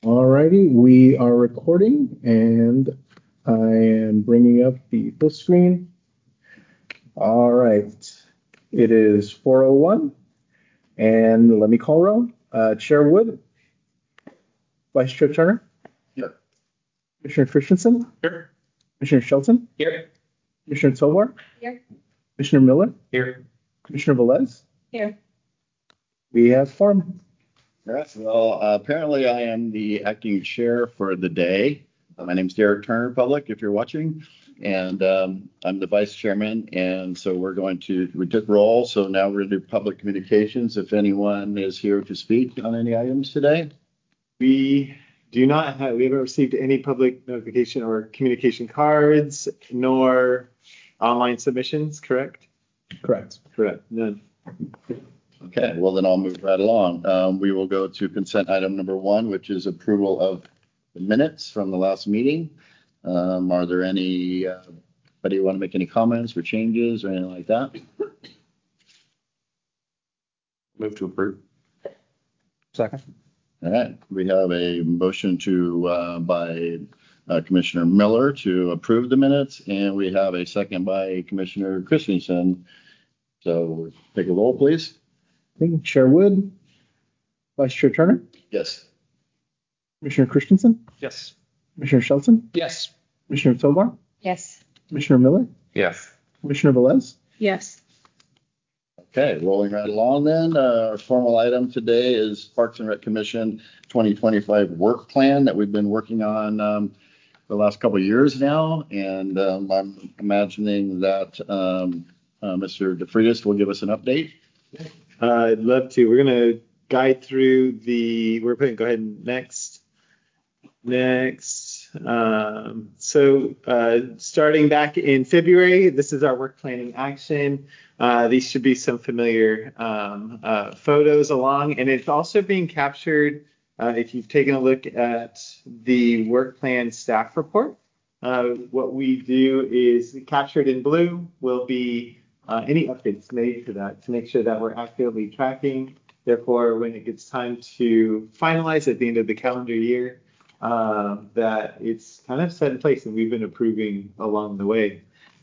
Alrighty, we are recording and I am bringing up the full screen. All right, it is 4:01 and let me call roll. Chair Wood, Vice Chair Turner, Here. Commissioner Christensen, Here. Commissioner Shelton, Here. Commissioner Tovar, Here. Commissioner Miller, Here. Commissioner Velez. Here. We have form. Yes, well, apparently I am the acting chair for the day. My name's Derek Turner, public, if you're watching, and I'm the vice chairman. And so we took roll, so now we're going to do public communications. If anyone is here to speak on any items today. We haven't received any public notification or communication cards, nor online submissions, correct? Correct. Correct, none. Okay, well then I'll move right along. We will go to consent item number 1, which is approval of the minutes from the last meeting. Are there anybody want to make any comments or changes or anything like that? Move to approve. Second. All right, we have a motion by Commissioner Miller to approve the minutes, and we have a second by Commissioner Christensen. So take a roll, please. Chair Wood, Vice Chair Turner, Yes. Commissioner Christensen, Yes. Commissioner Shelton, Yes. Commissioner Tovar, Yes. Commissioner Miller, Yes. Commissioner Velez. Yes. Okay, rolling right along then. Our formal item today is Parks and Rec Commission 2025 work plan that we've been working on the last couple of years now. And I'm imagining that Mr. DeFreitas will give us an update. I'd love to. We're going to guide through go ahead and next. Starting back in February, this is our work planning action. These should be some familiar photos along, and it's also being captured if you've taken a look at the work plan staff report. What we do is captured in blue will be any updates made to that to make sure that we're accurately tracking. Therefore, when it gets time to finalize at the end of the calendar year, that it's kind of set in place and we've been approving along the way.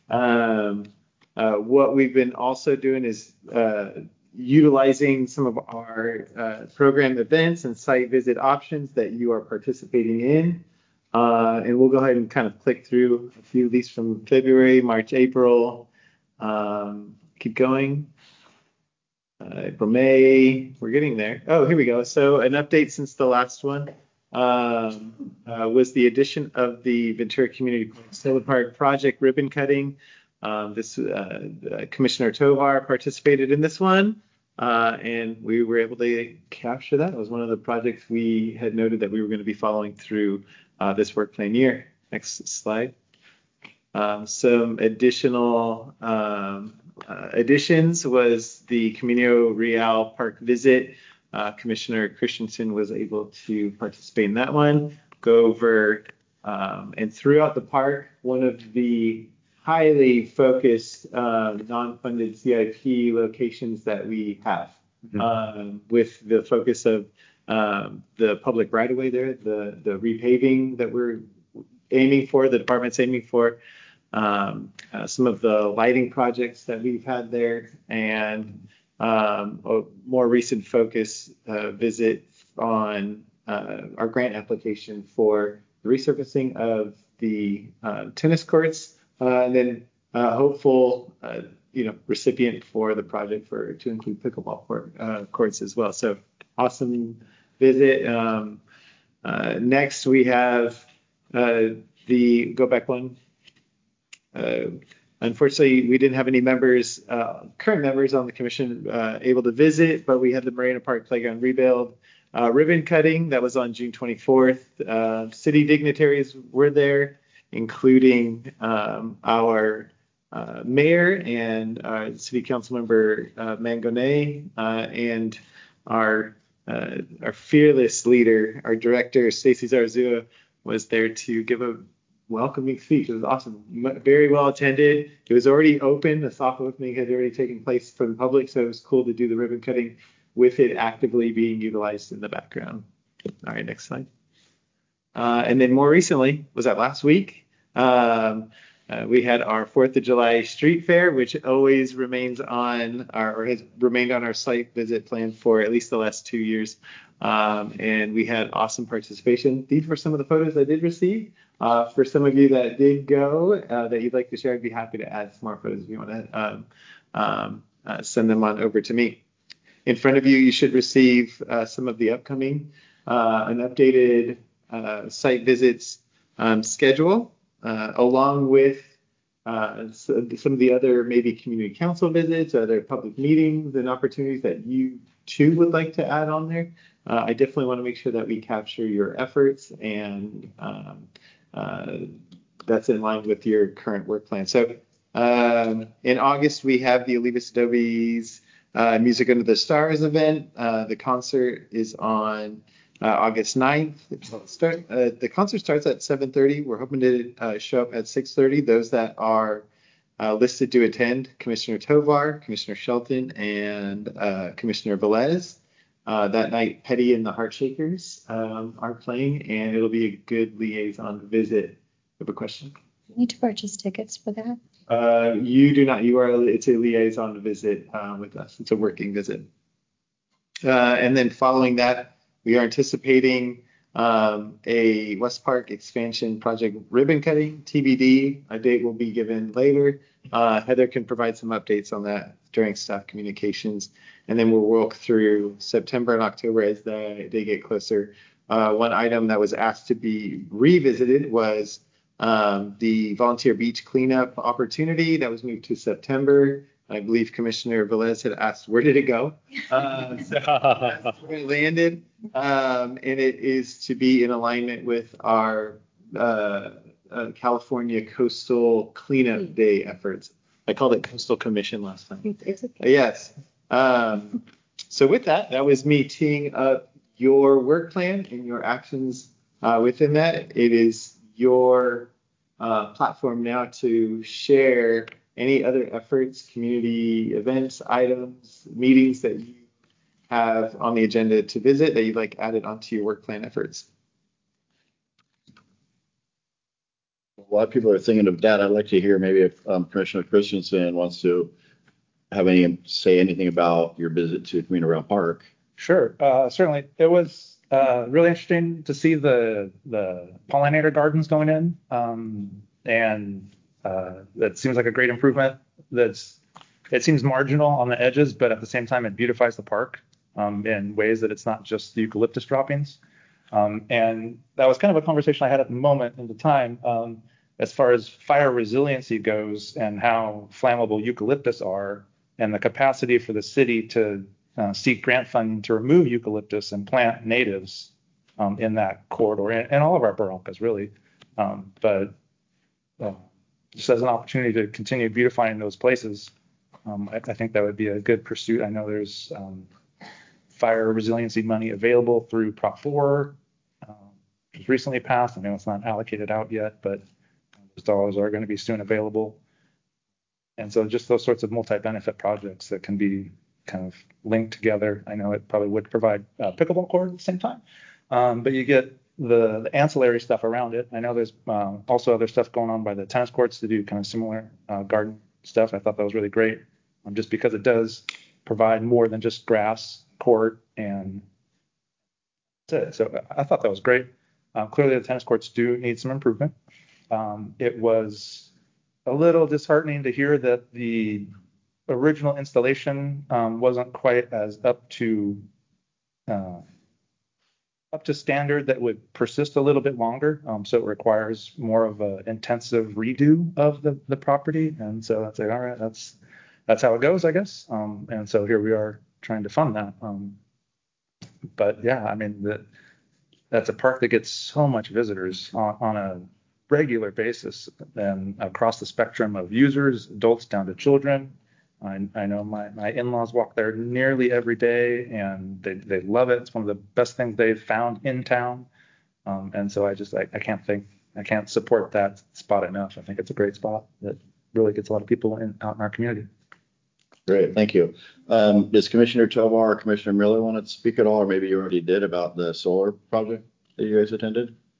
What we've been also doing is utilizing some of our program events and site visit options that you are participating in. And we'll go ahead and kind of click through a few of these from February, March, April. Keep going. April, May, we're getting there. Oh, here we go. So an update since the last one was the addition of the Ventura Community Solar Park project ribbon cutting. Commissioner Tovar participated in this one, and we were able to capture that. It was one of the projects we had noted that we were going to be following through this work plan year. Next slide. Some additional additions was the Camino Real Park visit. Commissioner Christensen was able to participate in that one. Go over and throughout the park, one of the highly focused non-funded CIP locations that we have, with the focus of the public right-of-way there, the repaving that we're aiming for, the department's aiming for, some of the lighting projects that we've had there, and a more recent focus visit on our grant application for the resurfacing of the tennis courts, and then hopeful recipient for the project to include pickleball courts as well. So awesome visit. Next we have go back one. Unfortunately, we didn't have any current members on the commission able to visit, but we had the Marina Park Playground rebuild ribbon cutting that was on June 24th. City dignitaries were there, including our mayor and our city council member Mangonay, and our fearless leader, our director Stacey Zarzua, was there to give a welcoming speech. It was awesome, very well attended. It was already open. The soft opening had already taken place for the public, so it was cool to do the ribbon cutting with it actively being utilized in the background. All right, next slide. And then more recently, was that last week? We had our 4th of July street fair, which always remains on or has remained on our site visit plan for at least the last 2 years. And we had awesome participation. These were some of the photos I did receive. For some of you that did go that you'd like to share, I'd be happy to add some more photos if you want to send them on over to me. In front of you, you should receive some of the upcoming, an updated site visits schedule, along with some of the other maybe community council visits, other public meetings and opportunities that you too would like to add on there. I definitely want to make sure that we capture your efforts and that's in line with your current work plan. So in August, we have the Olivas Adobe's Music Under the Stars event. The concert is on August 9th. The concert starts at 7:30. We're hoping to show up at 6:30. Those that are listed to attend, Commissioner Tovar, Commissioner Shelton, and Commissioner Velez. That night, Petty and the Heartshakers are playing, and it'll be a good liaison visit. You have a question? You need to purchase tickets for that? You do not. It's a liaison visit with us. It's a working visit. And then following that, we are anticipating a West Park expansion project ribbon cutting, TBD. A date will be given later. Heather can provide some updates on that during staff communications. And then we'll walk through September and October as they get closer. One item that was asked to be revisited was the volunteer beach cleanup opportunity that was moved to September. I believe Commissioner Velez had asked, where did it go? So that's where it landed. And it is to be in alignment with our California Coastal Cleanup Day efforts. I called it Coastal Commission last time. It's okay. Yes. So with that, that was me teeing up your work plan and your actions within that. It is your platform now to share any other efforts, community events, items, meetings that you have on the agenda to visit that you'd like added onto your work plan efforts. A lot of people are thinking of that. I'd like to hear maybe if Commissioner Christensen wants to say anything about your visit to Camino Real Park. Sure, certainly. It was really interesting to see the pollinator gardens going in, and that seems like a great improvement. It seems marginal on the edges, but at the same time, it beautifies the park in ways that it's not just the eucalyptus droppings. And that was kind of a conversation I had at the moment in the time as far as fire resiliency goes and how flammable eucalyptus are and the capacity for the city to seek grant funding to remove eucalyptus and plant natives in that corridor and all of our Baroncas, really. But just as an opportunity to continue beautifying those places, I think that would be a good pursuit. I know there's fire resiliency money available through Prop 4, which was recently passed. I know it's not allocated out yet, but those dollars are going to be soon available. And so just those sorts of multi-benefit projects that can be kind of linked together. I know it probably would provide pickleball court at the same time, but you get the ancillary stuff around it. I know there's also other stuff going on by the tennis courts to do kind of similar garden stuff. I thought that was really great, just because it does provide more than just grass, court, and that's it. So I thought that was great. Clearly, the tennis courts do need some improvement. It was a little disheartening to hear that the original installation wasn't quite as up to standard that would persist a little bit longer. So it requires more of an intensive redo of the property. And so that's like, all right, that's how it goes, I guess. And so here we are trying to fund that. But yeah, I mean, that's a park that gets so much visitors on a regular basis and across the spectrum of users, adults down to children. I know my in-laws walk there nearly every day, and they love it. It's one of the best things they've found in town. And so I can't support that spot enough. I think it's a great spot that really gets a lot of people out in our community. Great, thank you. Does Commissioner Tovar or Commissioner Miller want to speak at all, or maybe you already did, about the solar project that you guys attended?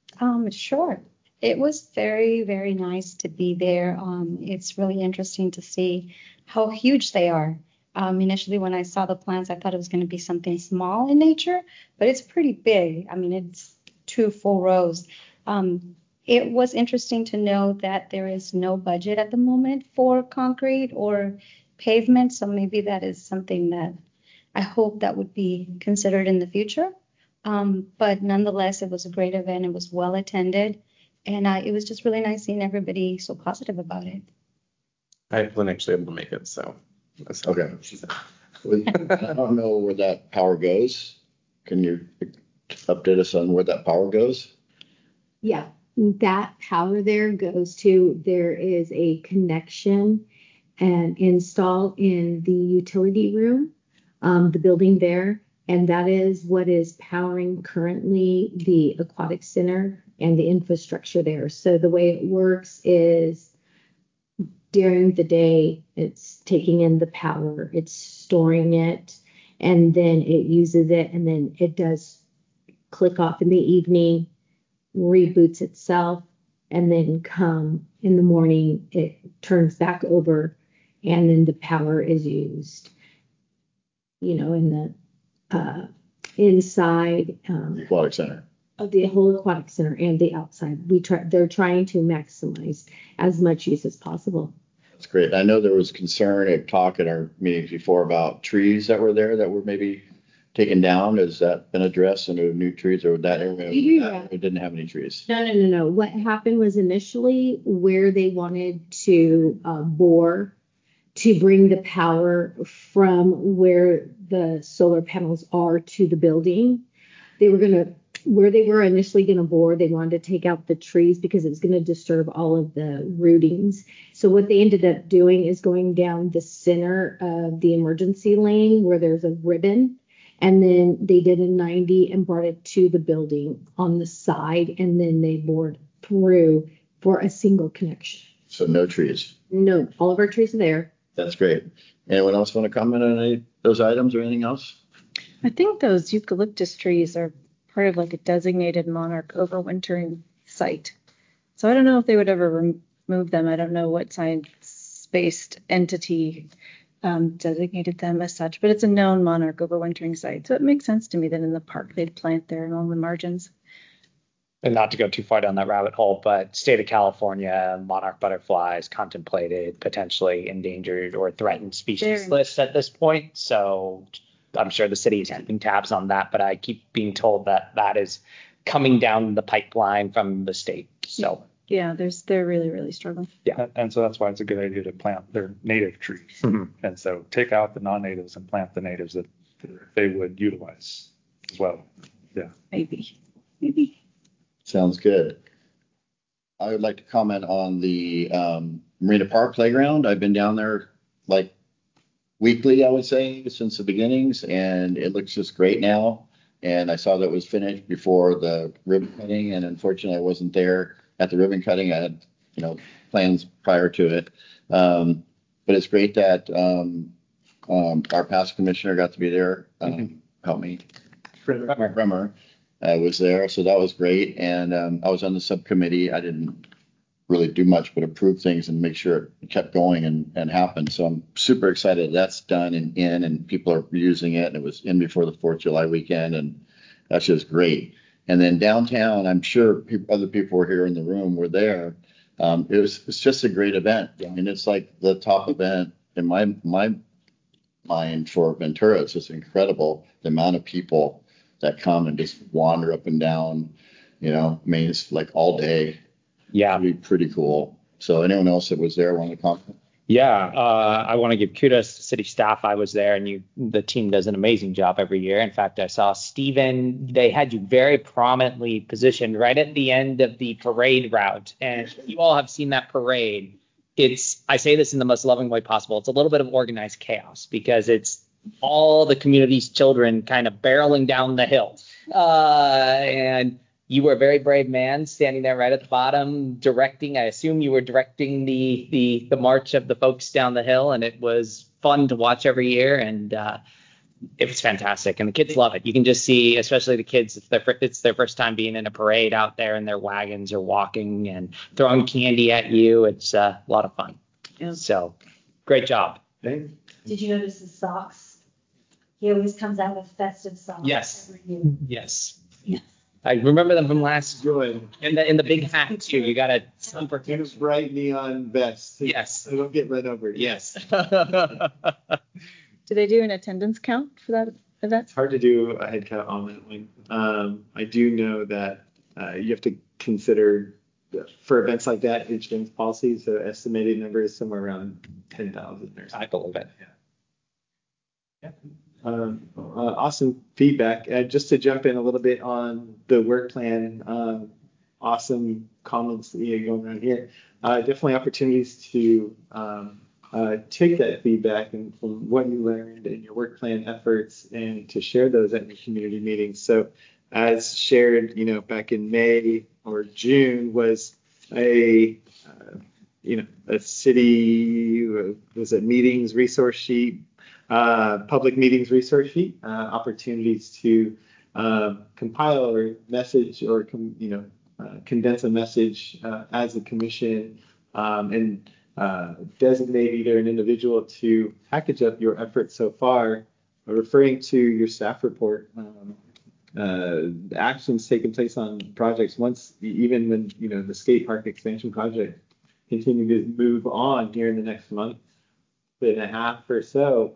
Sure. It was very, very nice to be there. It's really interesting to see how huge they are. Initially, when I saw the plants, I thought it was going to be something small in nature, but it's pretty big. I mean, it's 2 full rows. It was interesting to know that there is no budget at the moment for concrete or pavement, so maybe that is something that I hope that would be considered in the future. But nonetheless, it was a great event. It was well attended, and it was just really nice seeing everybody so positive about it. I wasn't actually able to make it, so. Okay. I don't know where that power goes. Can you update us on where that power goes? Yeah, that power there there is a connection and installed in the utility room, the building there. And that is what is powering currently the aquatic center and the infrastructure there. So the way it works is during the day, it's taking in the power, it's storing it, and then it uses it, and then it does click off in the evening, reboots itself, and then come in the morning, it turns back over, and then the power is used, in the inside Aquatic center. of the whole aquatic center and the outside. They're trying to maximize as much use as possible. That's great. I know there was concern and talk in our meetings before about trees that were there that were maybe taken down. Has that been addressed? And new trees, or that area it didn't have any trees? No. What happened was initially where they wanted to bore to bring the power from where the solar panels are to the building. Where they were initially going to bore, they wanted to take out the trees because it was going to disturb all of the rootings. So what they ended up doing is going down the center of the emergency lane where there's a ribbon. And then they did a 90 and brought it to the building on the side. And then they bored through for a single connection. So no trees. No, all of our trees are there. That's great. Anyone else want to comment on any of those items or anything else? I think those eucalyptus trees are part of like a designated monarch overwintering site. So I don't know if they would ever remove them. I don't know what science-based entity designated them as such, but it's a known monarch overwintering site. So it makes sense to me that in the park they'd plant there along the margins. And not to go too far down that rabbit hole, but state of California, monarch butterflies contemplated potentially endangered or threatened species list at this point. So I'm sure the city is keeping tabs on that, but I keep being told that that is coming down the pipeline from the state. So yeah, they're really, really struggling. Yeah. And so that's why it's a good idea to plant their native trees. Mm-hmm. And so take out the non-natives and plant the natives that they would utilize as well. Yeah. Maybe. Sounds good. I would like to comment on the Marina Park playground. I've been down there like weekly, I would say, since the beginnings, and it looks just great now. And I saw that it was finished before the ribbon cutting, and unfortunately I wasn't there at the ribbon cutting. I had, plans prior to it. But it's great that our past commissioner got to be there. Help me. Bremer was there, so that was great. And I was on the subcommittee. I didn't really do much but approve things and make sure it kept going and happened. So I'm super excited that's done and people are using it. And it was in before the 4th of July weekend, and that's just great. And then downtown, I'm sure other people were here in the room were there. It's just a great event. I mean, it's like the top event in my mind for Ventura. It's just incredible the amount of people that come and just wander up and down, Main's like all day. Yeah. It'd be pretty cool. So anyone else that was there want to comment? Yeah, I want to give kudos to city staff. I was there, and the team does an amazing job every year. In fact, I saw Steven, they had you very prominently positioned right at the end of the parade route. And you all have seen that parade. I say this in the most loving way possible. It's a little bit of organized chaos because it's all the community's children kind of barreling down the hill. And you were a very brave man standing there right at the bottom, directing. I assume you were directing the march of the folks down the hill, and it was fun to watch every year. And it was fantastic, and the kids love it. You can just see, especially the kids, it's their first time being in a parade out there, and their wagons are walking and throwing candy at you. It's a lot of fun. Yeah. So, great job. Did you notice the socks? He always comes out with festive socks. Yes. Every year. Yes. Yes. I remember them from last year. Good. In the big hat too. You got a super. And a bright neon vest. Yes. So don't get run over. Yes. Do they do an attendance count for that event? It's hard to do a head count on that one. I do know that you have to consider for events like that insurance policies. So estimated number is somewhere around 10,000 or something. I believe it. Yeah. Awesome feedback. Just to jump in a little bit on the work plan, awesome comments going around here. Definitely opportunities to take that feedback and from what you learned in your work plan efforts and to share those at your community meetings. So as shared, back in May or June was a city, was it meetings resource sheet, public meetings resource sheet, opportunities to compile or message or condense a message as a commission and designate either an individual to package up your efforts so far, referring to your staff report, actions taking place on projects once, even when the skate park expansion project continue to move on here in the next month and a half or so.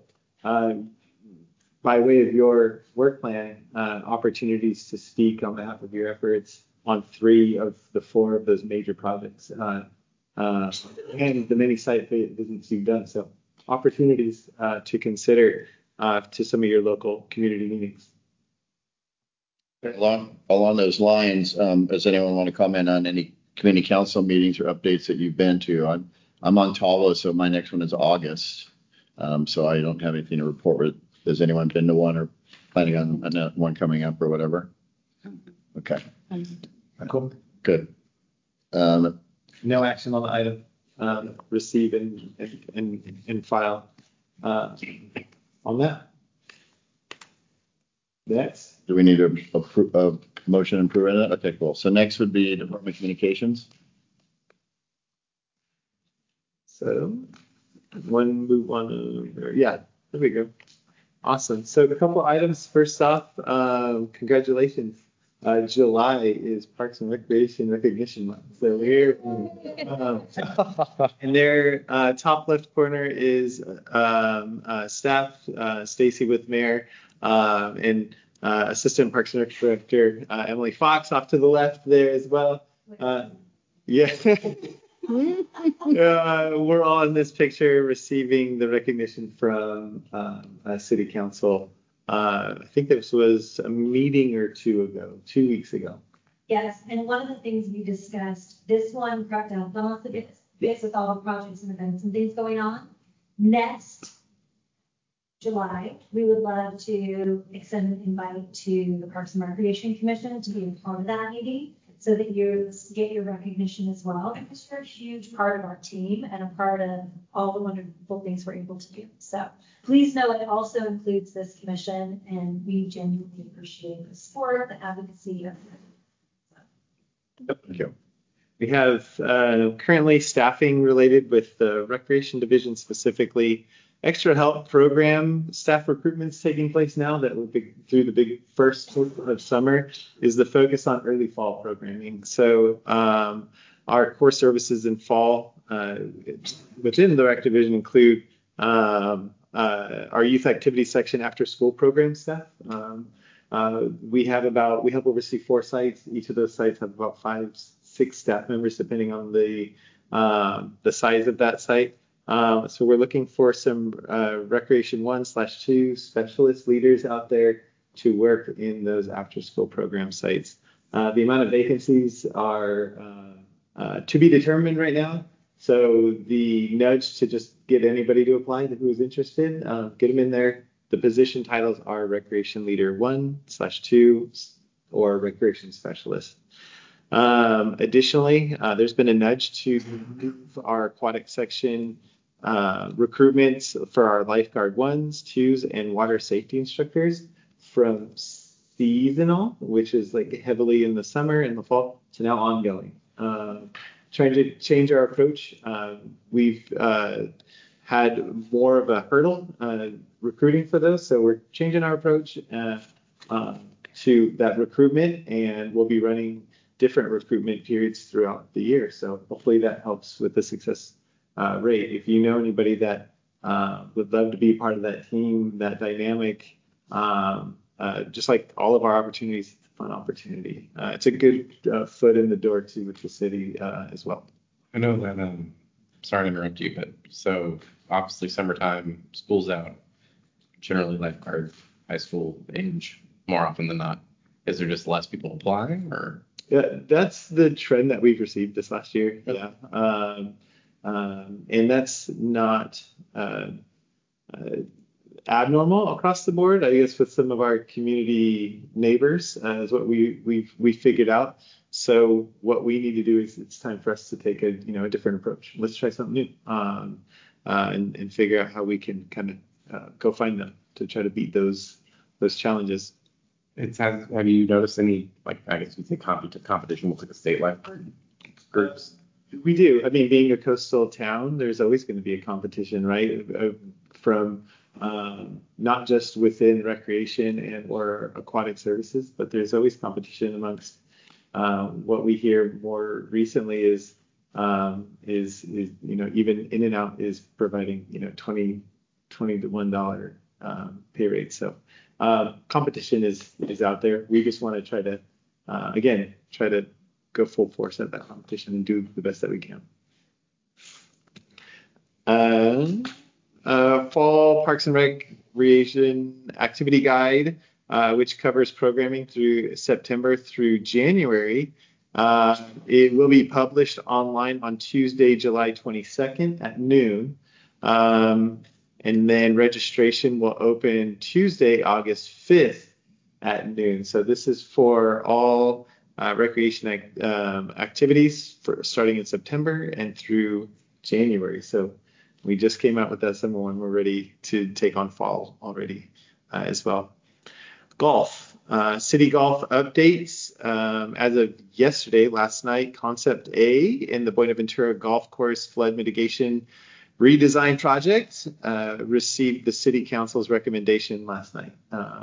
By way of your work plan, opportunities to speak on behalf of your efforts on 3 of the 4 of those major projects, and the many site visits you've done. So opportunities to consider to some of your local community meetings. Along those lines, does anyone want to comment on any community council meetings or updates that you've been to? I'm on Tala, so my next one is August. So I don't have anything to report with. Has anyone been to one or planning on one coming up or whatever? Okay. Cool. Good. No action on the item. Receive and file on that. Next. Do we need a motion approving that? Okay, cool. So next would be Department of Communications. So one move on over. Yeah, there we go. Awesome. So a couple items. First off, congratulations. July is Parks and Recreation Recognition Month. So we're in their top left corner is staff, Stacy with Mayor, and Assistant Parks and Rec Director Emily Fox off to the left there as well. Yeah. We're all in this picture receiving the recognition from City Council. I think this was a meeting or 2 weeks ago. Yes, and one of the things we discussed, this one cracked down on this with all the projects and events and things going on. Next July, we would love to extend an invite to the Parks and Recreation Commission to be a part of that meeting, so that you get your recognition as well. Because you're a huge part of our team and a part of all the wonderful things we're able to do. So please know it also includes this commission, and we genuinely appreciate the support, the advocacy. Thank you. We have currently staffing related with the Recreation Division, specifically extra help program staff recruitments taking place now that will be through the big first of summer is the focus on early fall programming. So our core services in fall within the Rec Division include our youth activity section after school program staff. We help oversee 4 sites. Each of those sites have about 5-6 staff members depending on the size of that site. So we're looking for some Recreation 1/2 specialist leaders out there to work in those after-school program sites. The amount of vacancies are to be determined right now. So the nudge to just get anybody to apply who is interested, get them in there. The position titles are Recreation Leader 1/2 or Recreation Specialist. Additionally, there's been a nudge to move our aquatic section recruitment for our lifeguard 1s, 2s, and water safety instructors from seasonal, which is like heavily in the summer and the fall, to now ongoing. Trying to change our approach. We've had more of a hurdle recruiting for those, so we're changing our approach to that recruitment, and we'll be running different recruitment periods throughout the year. So hopefully that helps with the success rate. If you know anybody that would love to be part of that team, that dynamic, just like all of our opportunities, it's a fun opportunity. It's a good foot in the door too with the city as well. I know that, sorry to interrupt you, but so obviously summertime, school's out, generally lifeguard, high school age, more often than not. Is there just less people applying, or? Yeah, that's the trend that we've received this last year. Yeah. And that's not abnormal across the board. I guess with some of our community neighbors is what we figured out. So what we need to do is it's time for us to take a different approach. Let's try something new and figure out how we can kind of go find them to try to beat those challenges. Have you noticed any, like, I guess you'd say competition with like the state lifeguard groups? We do. I mean, being a coastal town, there's always going to be a competition, right? From not just within recreation and or aquatic services, but there's always competition amongst what we hear more recently is even In-N-Out is providing $20 to $1 pay rate. So competition is out there. We just want to try to go full force at that competition and do the best that we can. Fall Parks and Recreation Activity Guide, which covers programming through September through January. It will be published online on Tuesday, July 22nd at noon. And then registration will open Tuesday, August 5th at noon. So this is for all recreation activities starting in September and through January. So we just came out with that summer one. We're ready to take on fall already as well. Golf. City golf updates. As of yesterday, last night, Concept A in the Buenaventura Golf Course flood mitigation redesign project received the city council's recommendation last night.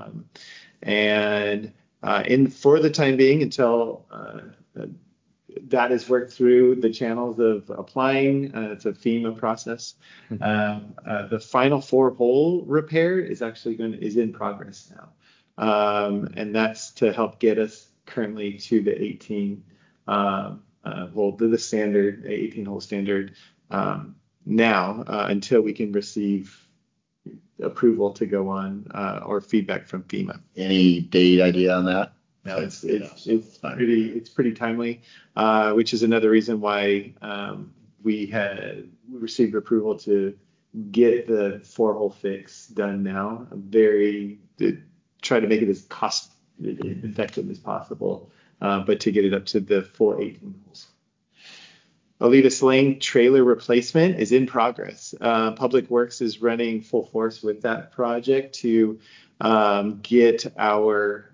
For the time being, until that is worked through the channels of applying, it's a FEMA process. The final 4-hole repair is in progress now, and that's to help get us currently to the 18 hole, to the standard 18-hole standard now until we can receive approval to go on or feedback from FEMA. Any date idea on that? No, it's pretty timely, which is another reason why we received approval to get the 4-hole fix done now. Try to make it as cost effective as possible, but to get it up to the full 18 holes. Oleitas Lane trailer replacement is in progress. Public Works is running full force with that project to get our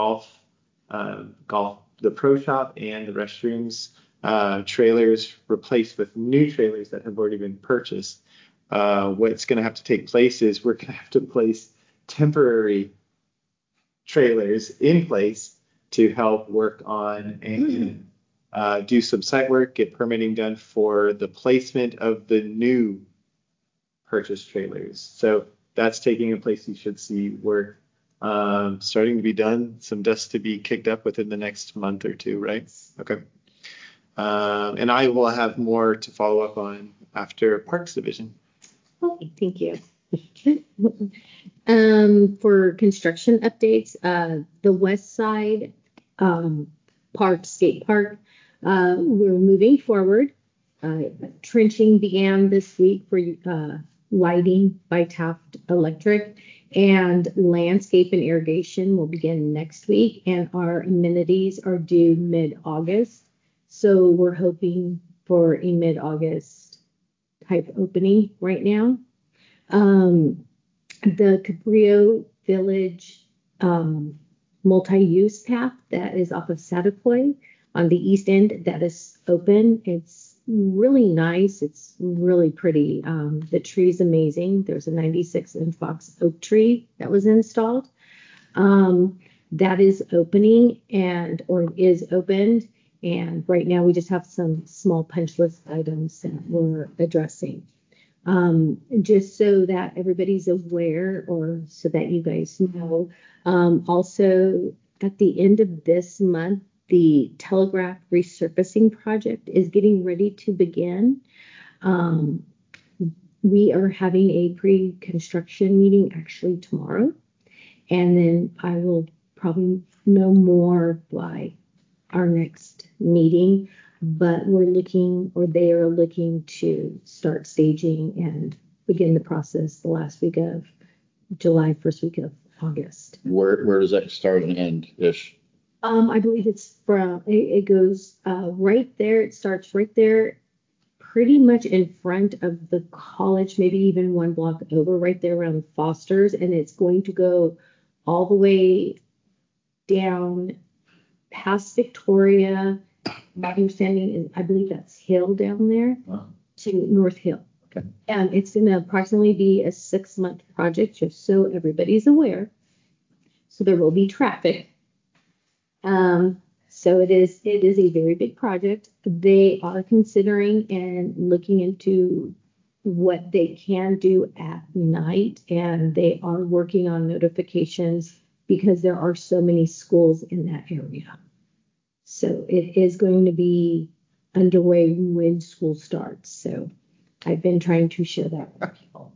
the pro shop and the restrooms trailers replaced with new trailers that have already been purchased. What's going to have to take place is we're going to have to place temporary trailers in place to help work on and do some site work, get permitting done for the placement of the new purchased trailers. So that's taking in place. You should see work starting to be done, some dust to be kicked up within the next month or two, right? Okay. And I will have more to follow up on after Parks Division. Okay, thank you. For construction updates, the West Side Skate Park, we're moving forward. Trenching began this week for lighting by Taft Electric, and landscape and irrigation will begin next week, and our amenities are due mid-August. So we're hoping for a mid-August type opening right now. The Cabrillo Village multi-use path that is off of Saticoy on the east end, that is open. It's really nice. It's really pretty. The tree's amazing. There's a 96-inch box oak tree that was installed. That is opening or is opened. And right now we just have some small punch list items that we're addressing. Just so that everybody's aware, or so that you guys know. Also, at the end of this month, the Telegraph resurfacing project is getting ready to begin. We are having a pre-construction meeting actually tomorrow, and then I will probably know more by our next meeting. But they are looking to start staging and begin the process the last week of July, first week of August. Where does that start and end ish? I believe it goes right there. It starts right there, pretty much in front of the college, maybe even one block over, right there around Foster's, and it's going to go all the way down past Victoria. My understanding is, I believe that's Hill down there. Wow. To North Hill. Okay. And it's going to approximately be a 6-month project, just so everybody's aware. So there will be traffic. So it is a very big project. They are considering and looking into what they can do at night, and they are working on notifications because there are so many schools in that area. So it is going to be underway when school starts. So I've been trying to share that with people.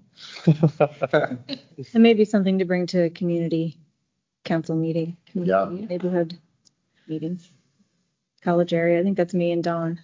And maybe something to bring to a community council meeting, neighborhood meetings, college area. I think that's me and Dawn.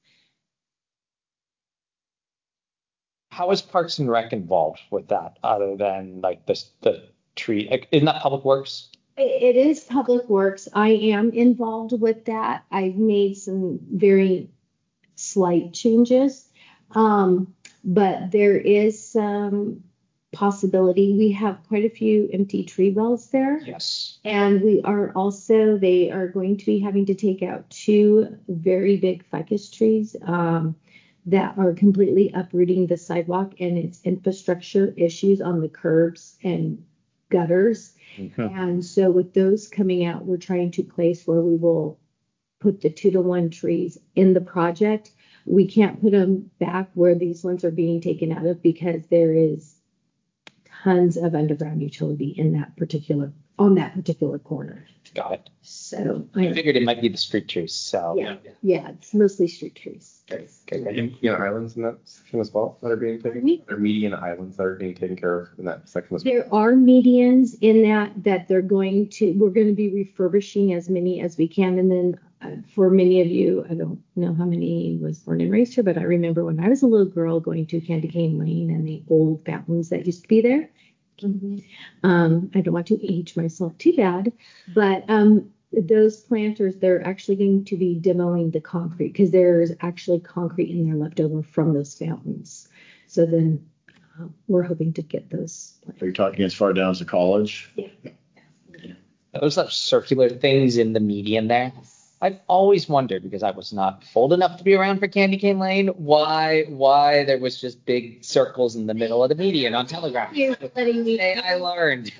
How is Parks and Rec involved with that, other than like the tree? Isn't that Public Works? It is Public Works. I am involved with that. I've made some very slight changes, but there is some possibility. We have quite a few empty tree wells there. Yes. And they are going to be having to take out 2 very big ficus trees that are completely uprooting the sidewalk, and it's infrastructure issues on the curbs and gutters. Okay. And so with those coming out, we're trying to place where we will put the 2-to-1 trees in the project. We can't put them back where these ones are being taken out of, because there is tons of underground utility on that particular corner. Got it. So I figured it might be the street trees. So yeah, it's mostly street trees. Okay, median islands in that section as well that are being taken. There are median islands that are being taken care of in that section as well. There are medians in that we're going to be refurbishing as many as we can. And then for many of you, I don't know how many was born and raised here, but I remember when I was a little girl going to Candy Cane Lane and the old fountains that used to be there. Mm-hmm. I don't want to age myself too bad, but those planters, they're actually going to be demoing the concrete, because there's actually concrete in there left over from those fountains. So then we're hoping to get those planters. Are you talking as far down as the college? Yeah. Those are circular things in the median there. I've always wondered, because I was not old enough to be around for Candy Cane Lane, why there was just big circles in the middle of the median on Telegraph. Today I learned.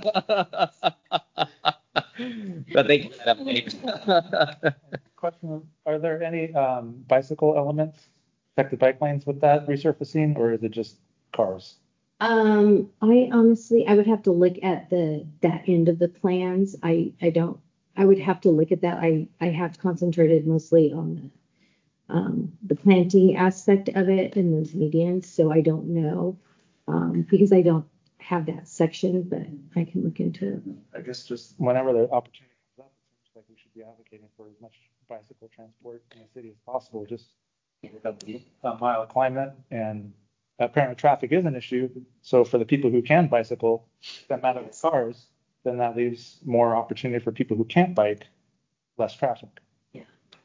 But they get update. Question: are there any bicycle elements, affected bike lanes with that resurfacing, or is it just cars? I would have to look at that end of the plans. I would have to look at that. I have concentrated mostly on the planting aspect of it in those medians, so I don't know, because I don't have that section, but I can look into it. I guess just whenever the opportunity comes up, it seems like we should be advocating for as much bicycle transport in the city as possible. Just a mild climate, and apparently traffic is an issue. So for the people who can bicycle, that matter with cars, then that leaves more opportunity for people who can't bike, less traffic. Yeah.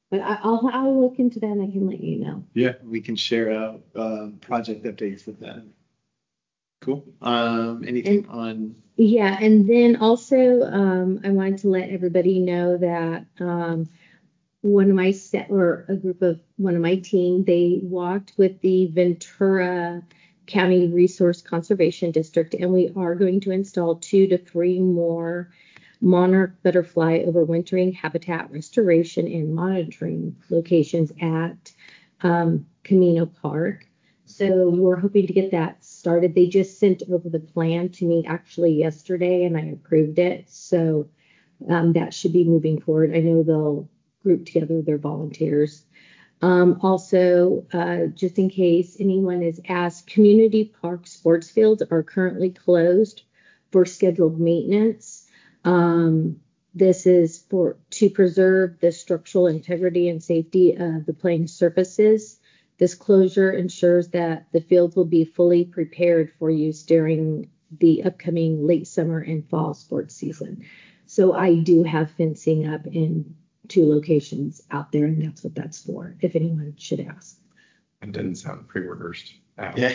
But I'll look into that and I can let you know. Yeah, we can share out project updates with that. Cool. Anything on? Yeah, and then also I wanted to let everybody know that one of my one of my team, they walked with the Ventura County Resource Conservation District, and we are going to install 2 to 3 more monarch butterfly overwintering habitat restoration and monitoring locations at Camino Park. So we're hoping to get that started. They just sent over the plan to me actually yesterday, and I approved it. So that should be moving forward. I know they'll group together their volunteers. Also, just in case anyone is asked, community park sports fields are currently closed for scheduled maintenance. This is to preserve the structural integrity and safety of the playing surfaces. This closure ensures that the fields will be fully prepared for use during the upcoming late summer and fall sports season. So I do have fencing up in 2 locations out there, and that's what that's for, if anyone should ask. It didn't sound pre-rehearsed. Yeah.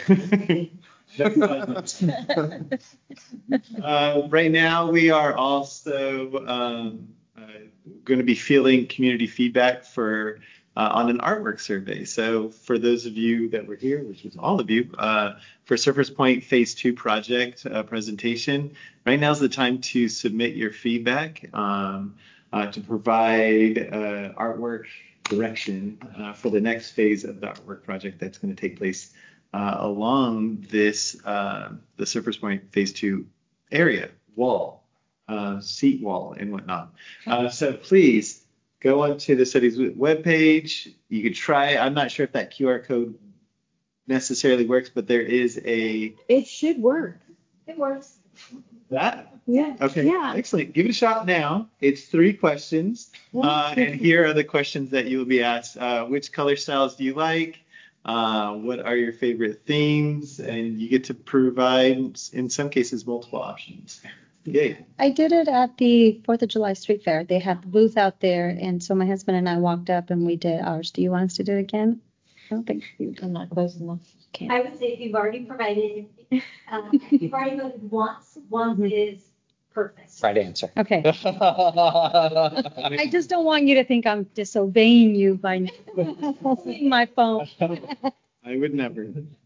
Right now, we are also going to be fielding community feedback on an artwork survey. So for those of you that were here, which is all of you, for Surfers Point Phase 2 project presentation, right now is the time to submit your feedback to provide artwork direction for the next phase of the artwork project that's going to take place along this the Surfers Point Phase 2 area, wall, seat wall, and whatnot. So please go onto the city's webpage. You could try. I'm not sure if that QR code necessarily works, but there is a. It should work. It works. That? Yeah. Okay. Yeah. Excellent. Give it a shot now. It's 3 questions. And here are the questions that you will be asked. Which color styles do you like? What are your favorite themes? And you get to provide, in some cases, multiple options. Yay. I did it at the 4th of July Street Fair. They had the booth out there, and so my husband and I walked up and we did ours. Do you want us to do it again? I don't think I'm not close enough. I would say if you've already provided, if you've already voted once is perfect. Right answer. Okay. I just don't want you to think I'm disobeying you by holding my phone. I would never.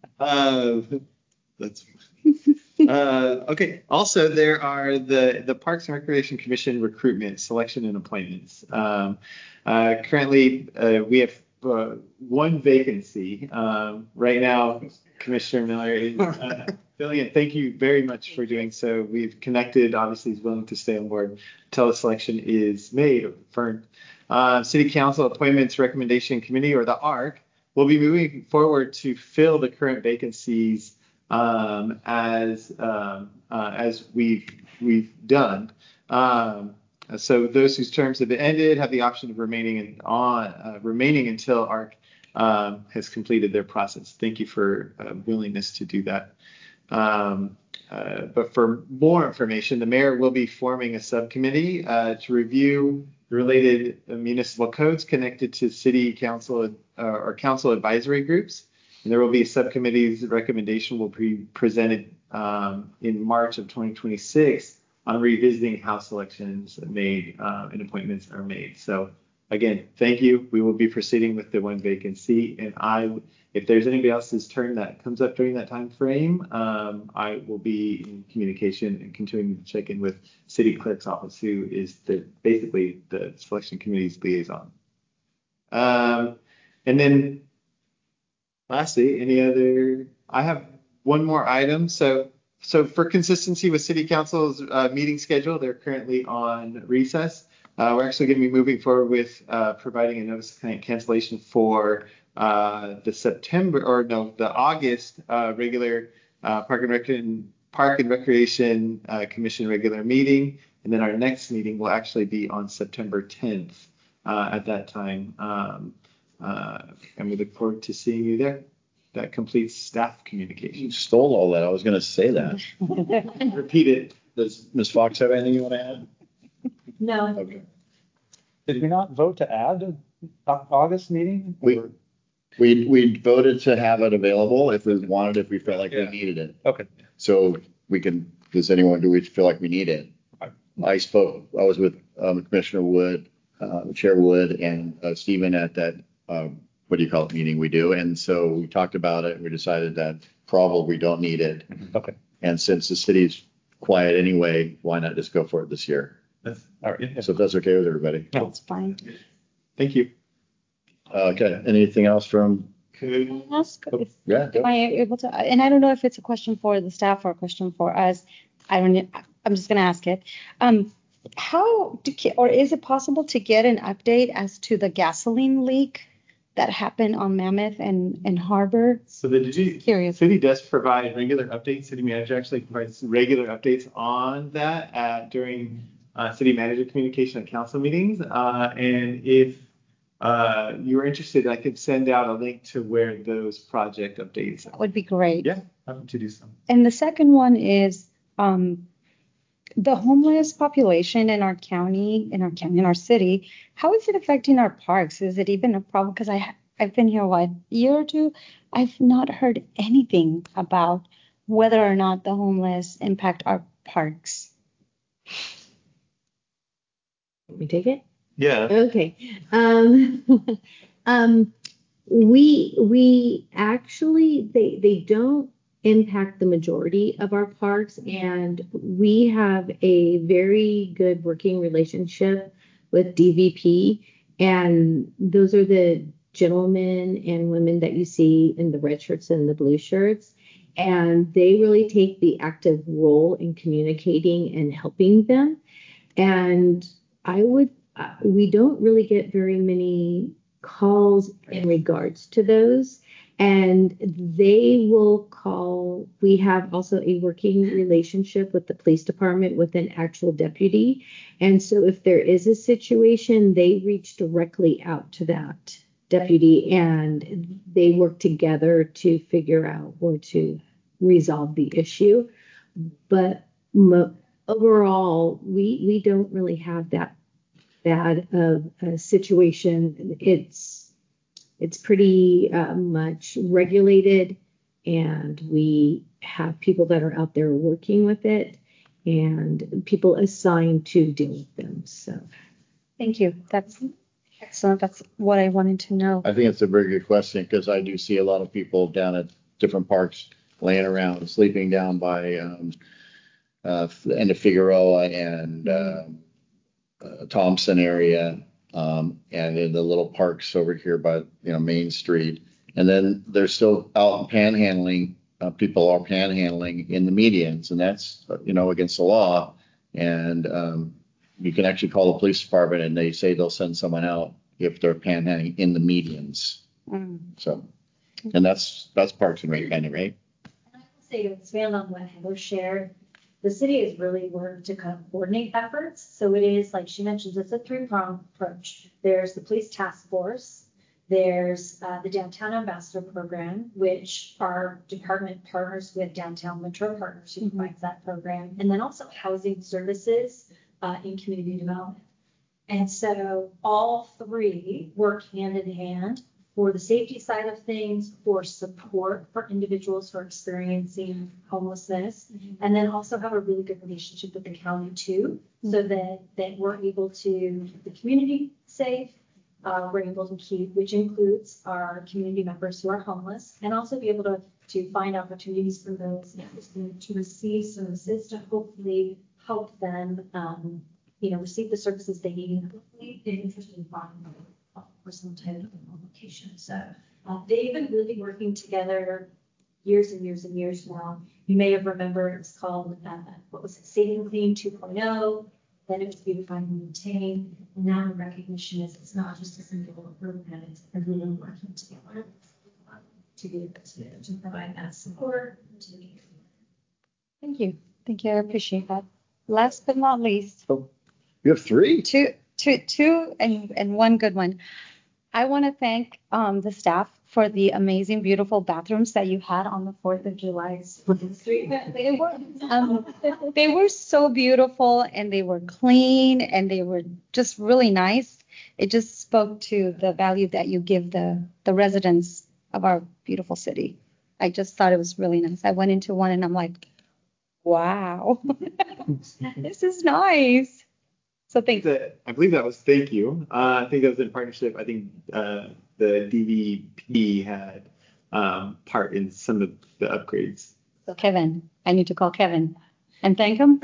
That's okay. Also, there are the Parks and Recreation Commission recruitment, selection, and appointments. Currently, we have 1 vacancy. Right now, Commissioner Miller is filling it. Thank you very much for doing so. We've connected. Obviously, he's willing to stay on board until the selection is made or confirmed. City Council Appointments Recommendation Committee, or the ARC, will be moving forward to fill the current vacancies as we've done. So those whose terms have been ended have the option of remaining until ARC has completed their process. Thank you for willingness to do that. But for more information, the mayor will be forming a subcommittee to review the related municipal codes connected to city council or council advisory groups. And there will be a subcommittee's recommendation will be presented in March of 2026 on revisiting how selections made and appointments are made. So again, thank you. We will be proceeding with the 1 vacancy, and if there's anybody else's turn that comes up during that time frame, I will be in communication and continuing to check in with City Clerk's office, who is basically the selection committee's liaison. And then lastly, I have one more item. So for consistency with City Council's meeting schedule, they're currently on recess. We're actually going to be moving forward with providing a notice of cancellation for the August regular Park and Recreation Commission regular meeting. And then our next meeting will actually be on September 10th at that time. And we look forward to seeing you there. That completes staff communication. You stole all that. I was going to say that. Repeat it. Does Ms. Fox have anything you want to add? No. Okay. Did we not vote to add August meeting? We voted to have it available if we wanted, if we felt like we needed it. Okay. So do we feel like we need it? I was with Commissioner Wood, Chair Wood, and Stephen at that, meeting we do. And so we talked about it and we decided that probably we don't need it. Okay. And since the city's quiet anyway, why not just go for it this year? All right. So if that's okay with everybody. That's fine. Thank you. Okay. Anything else from? Can I ask if Yeah. am I able to? And I don't know if it's a question for the staff or a question for us. I'm just gonna ask it. Is it possible to get an update as to the gasoline leak that happened on Mammoth and Harbor? So city does provide regular updates. City manager actually provides regular updates on that during city manager communication at council meetings. And if you were interested, I could send out a link to where those project updates are. That would be great. Yeah, happy to do so. And the second one is the homeless population in our county, in our city. How is it affecting our parks? Is it even a problem? Because I've been here a year or two. I've not heard anything about whether or not the homeless impact our parks. Let me take it. Yeah. Okay. We actually, they don't impact the majority of our parks, and we have a very good working relationship with DVP, and those are the gentlemen and women that you see in the red shirts and the blue shirts, and they really take the active role in communicating and helping them. And we don't really get very many calls in regards to those, and they will call. We have also a working relationship with the police department with an actual deputy, and so if there is a situation, they reach directly out to that deputy and they work together to figure out or to resolve the issue. But overall, we don't really have that bad of a situation. It's pretty much regulated, and we have people that are out there working with it and people assigned to deal with them. So thank you. That's excellent. That's what I wanted to know. I think it's a very good question because I do see a lot of people down at different parks laying around, sleeping down by the end of Figueroa and Thompson area, and in the little parks over here by Main Street. And then they're still out panhandling. People are panhandling in the medians, and that's against the law. And you can actually call the police department, and they say they'll send someone out if they're panhandling in the medians. So, and that's Parks and Rec, kind of, right? And I will say, to expand on what Heather shared, the city has really worked to kind of coordinate efforts. So it is, like she mentions, it's a three-pronged approach. There's the police task force, there's the Downtown Ambassador Program, which our department partners with Downtown Metro Partners, who provides that program, and then also housing services in community development. And so all three work hand in hand for the safety side of things, for support for individuals who are experiencing homelessness, and then also have a really good relationship with the county too, so that we're able to keep the community safe. We're able to keep, which includes our community members who are homeless, and also be able to find opportunities for those to receive services to hopefully help them, receive the services they need, and hopefully get interested in finding for some type of location. So they've been really working together years and years and years now. You may have remembered it was called, Saving Clean 2.0. Then it was Beautify and Maintain. And now the recognition is it's not just a single improvement, it's everyone working together to be able to provide that support to the community. Thank you. I appreciate that. Last but not least. Oh, you have three? Two and one good one. I want to thank the staff for the amazing, beautiful bathrooms that you had on the 4th of July street. They were so beautiful, and they were clean, and they were just really nice. it just spoke to the value that you give the residents of our beautiful city. I just thought it was really nice. I went into one and I'm like, wow, this is nice. So thank you. I believe that was thank you. I think that was in partnership. I think the DVP had part in some of the upgrades. So Kevin, I need to call Kevin and thank him.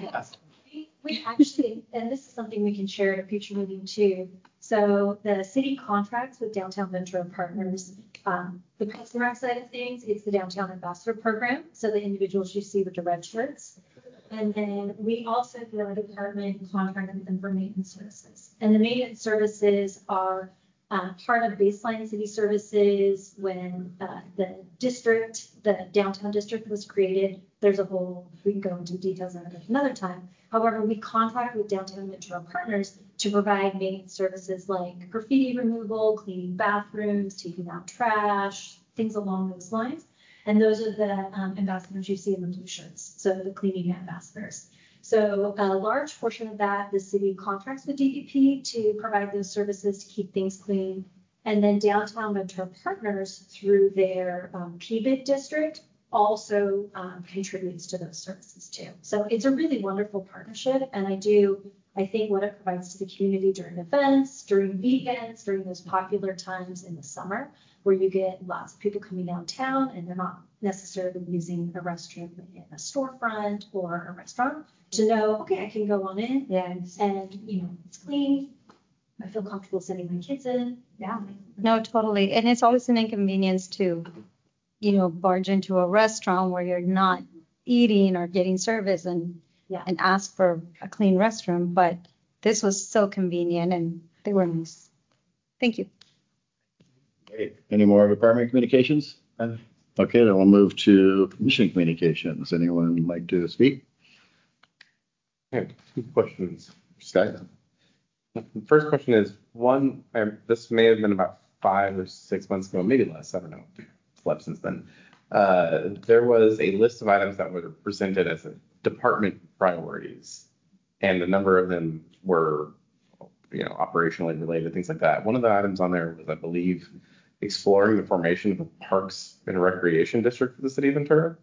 We actually, and this is something we can share at a future meeting too. So the city contracts with Downtown Ventura Partners. The customer side of things, it's the Downtown Ambassador Program. So the individuals you see with the red shirts. And then we also, through our department, contract with them for maintenance services. And the maintenance services are part of baseline city services. When the downtown district was created, there's a whole, we can go into details on it another time. However, we contract with Downtown Ventura Partners to provide maintenance services like graffiti removal, cleaning bathrooms, taking out trash, things along those lines. And those are the ambassadors you see in the blue shirts, so the cleaning ambassadors. So a large portion of that, the city contracts with DVP to provide those services to keep things clean. And then Downtown Ventura Partners, through their PBID district, also contributes to those services too. So it's a really wonderful partnership. And I think what it provides to the community during events, during weekends, during those popular times in the summer, where you get lots of people coming downtown and they're not necessarily using a restroom in a storefront or a restaurant, to know, okay, I can go on in and it's clean. I feel comfortable sending my kids in. Yeah. No, totally. And it's always an inconvenience to, barge into a restaurant where you're not eating or getting service and ask for a clean restroom. But this was so convenient and they were nice. Thank you. Great. Any more department communications? Okay, then we'll move to commission communications. Anyone like to speak? Okay, 2 questions. Sky? The first question is this may have been about 5 or 6 months ago, maybe less. I don't know. Slept since then. There was a list of items that were presented as department priorities, and a number of them were, operationally related, things like that. One of the items on there was, I believe, exploring the formation of a Parks and Recreation District for the city of Ventura.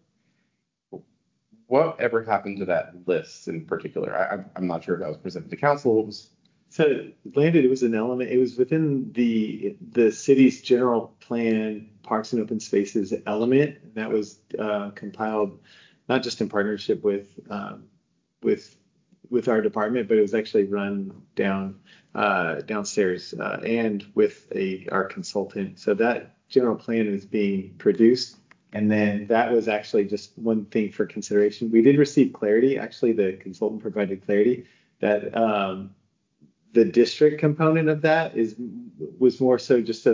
What ever happened to that list in particular? I'm not sure if that was presented to council. So landed, it was an element. It was within the city's general plan, Parks and Open Spaces element, and that was compiled not just in partnership with our department, but it was actually run downstairs and with our consultant. So that general plan is being produced. And then that was actually just one thing for consideration. We did receive clarity. Actually, the consultant provided clarity that the district component of that was more so just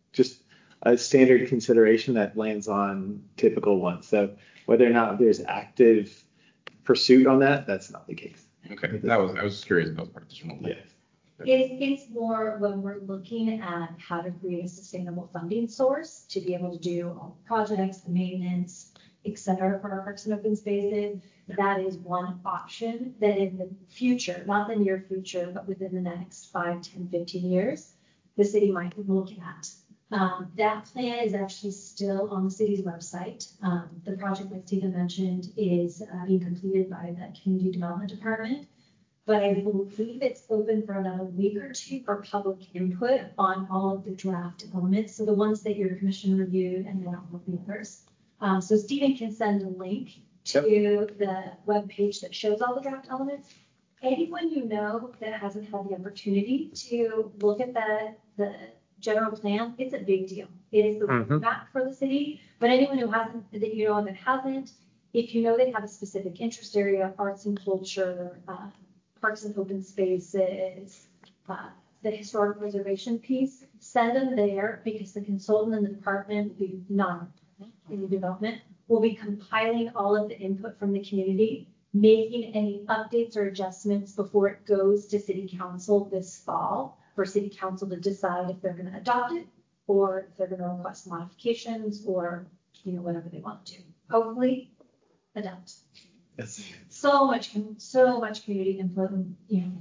a standard consideration that lands on typical ones. So whether or not there's active pursuit on that, that's not the case. Okay, I was curious about part of this one. Yes. It's more when we're looking at how to create a sustainable funding source to be able to do all the projects, the maintenance, et cetera, for our parks and open spaces. That is one option that in the future, not the near future, but within the next 5, 10, 15 years, the city might look at. That plan is actually still on the city's website. The project, like Stephen mentioned, is being completed by the Community Development Department. But I believe it's open for another week or 2 for public input on all of the draft elements. So the ones that your commission reviewed and then all of the others. So Stephen can send a link to the webpage that shows all the draft elements. Anyone that hasn't had the opportunity to look at the general plan, it's a big deal. It is the roadmap for the city. But anyone who hasn't, that hasn't, if they have a specific interest area, arts and culture, parks and open spaces, the historic preservation piece, send them there, because the consultant in the department will be in the development, will be compiling all of the input from the community, making any updates or adjustments before it goes to city council this fall, for city council to decide if they're going to adopt it or if they're going to request modifications or whatever they want to do. Hopefully adopt. Yes. So much community input, and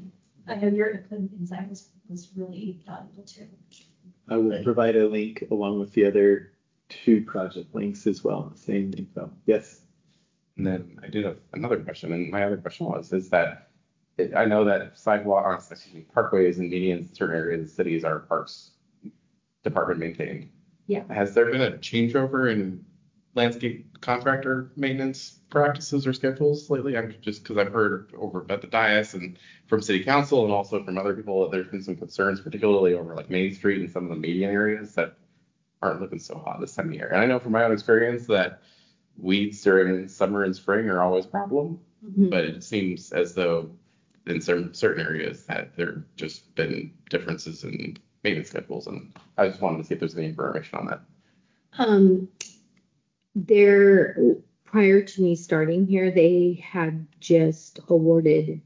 I know your insight was really valuable too. I will provide a link along with the other 2 project links as well, same info. Yes. And then I did have another question, and my other question is that I know that parkways and medians in certain areas of the cities are parks department maintained. Yeah. Has there been a changeover in landscape contractor maintenance practices or schedules lately? I'm just because I've heard over at the dais and from city council and also from other people that there's been some concerns, particularly over like Main Street and some of the median areas that aren't looking so hot this time of year. And I know from my own experience that weeds during summer and spring are always a problem, but it seems as though in certain areas that there have just been differences in maintenance schedules. And I just wanted to see if there's any information on that. There, prior to me starting here, they had just awarded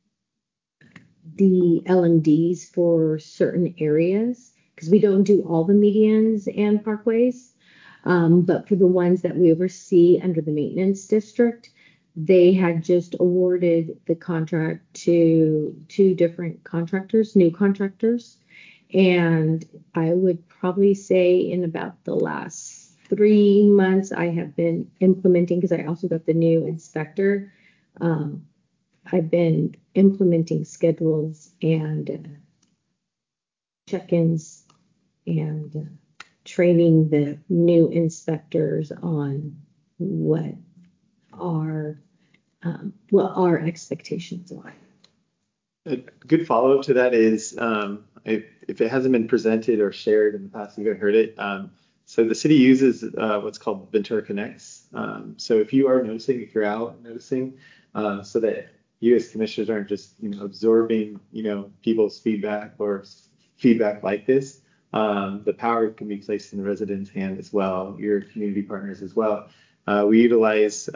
the LMDs for certain areas because we don't do all the medians and parkways. But for the ones that we oversee under the maintenance district, they had just awarded the contract to 2 different contractors, new contractors. And I would probably say in about the last 3 months, I have been implementing, because I also got the new inspector. I've been implementing schedules and check-ins and training the new inspectors on what our expectations are. A good follow-up to that is if it hasn't been presented or shared in the past, you've heard it. So the city uses what's called Ventura Connects. So if you are noticing, if you're out noticing, so that you as commissioners aren't just absorbing people's feedback or feedback like this, the power can be placed in the residents' hand as well, your community partners as well. We utilize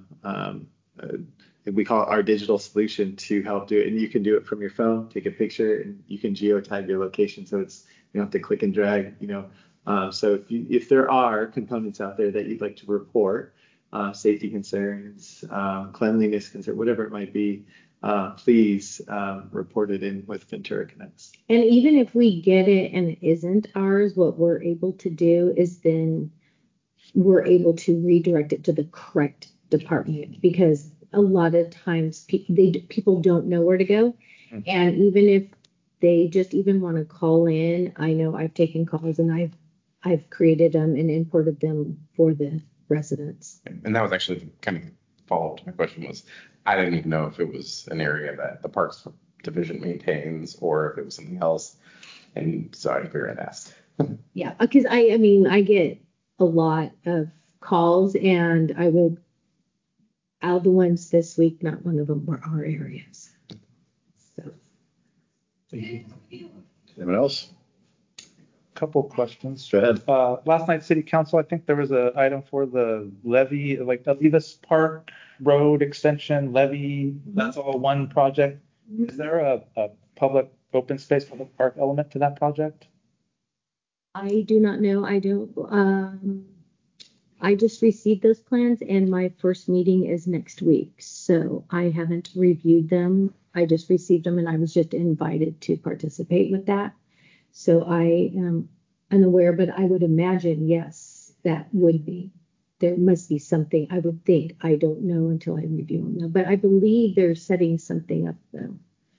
we call it our digital solution to help do it, and you can do it from your phone. Take a picture, and you can geotag your location, so it's you don't have to click and drag. So if there are components out there that you'd like to report, safety concerns, cleanliness concerns, whatever it might be, please report it in with Ventura Connects. And even if we get it and it isn't ours, what we're able to do is then we're able to redirect it to the correct department, because a lot of times people don't know where to go. And even if they just even want to call in, I know I've taken calls and I've created them and imported them for the residents. And that was actually kind of follow-up to my question was, I didn't even know if it was an area that the Parks Division maintains or if it was something else. And so I figured I'd ask. Yeah, because I get a lot of calls, and out of the ones this week, not one of them were our areas. So. Anyone else? Couple questions. Go ahead. Last night, City Council, I think there was an item for the levee, like the Olivas Park Road extension levee. That's all one project. Is there a public open space, public park element to that project? I do not know. I don't. I just received those plans, and my first meeting is next week, so I haven't reviewed them. I just received them, and I was just invited to participate with that. So I am unaware, but I would imagine, yes, that would be. There must be something, I would think. I don't know until I review them, but I believe they're setting something up, though.